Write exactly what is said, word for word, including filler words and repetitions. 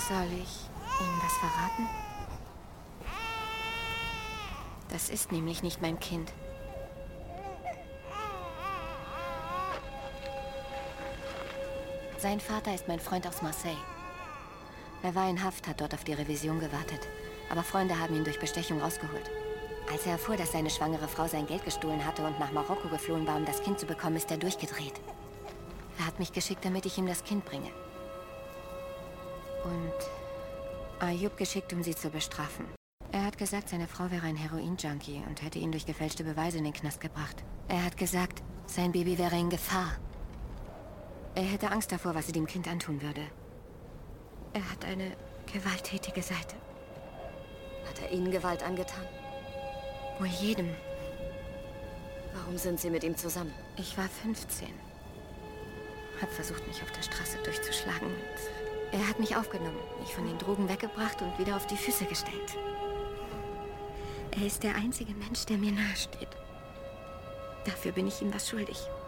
Soll ich Ihnen das verraten? Das ist nämlich nicht mein Kind. Sein Vater ist mein Freund aus Marseille. Er war in Haft, hat dort auf die Revision gewartet. Aber Freunde haben ihn durch Bestechung rausgeholt. Als er erfuhr, dass seine schwangere Frau sein Geld gestohlen hatte und nach Marokko geflohen war, um das Kind zu bekommen, ist er durchgedreht. Er hat mich geschickt, damit ich ihm das Kind bringe. Und Ayub geschickt, um sie zu bestrafen. Er hat gesagt, seine Frau wäre ein Heroin-Junkie und hätte ihn durch gefälschte Beweise in den Knast gebracht. Er hat gesagt, sein Baby wäre in Gefahr. Er hätte Angst davor, was sie dem Kind antun würde. Er hat eine gewalttätige Seite. Hat er Ihnen Gewalt angetan? Wohl jedem. Warum sind Sie mit ihm zusammen? Ich war fünfzehn. Hab versucht, mich auf der Straße durchzuschlagen. Und er hat mich aufgenommen, mich von den Drogen weggebracht und wieder auf die Füße gestellt. Er ist der einzige Mensch, der mir nahesteht. Dafür bin ich ihm was schuldig.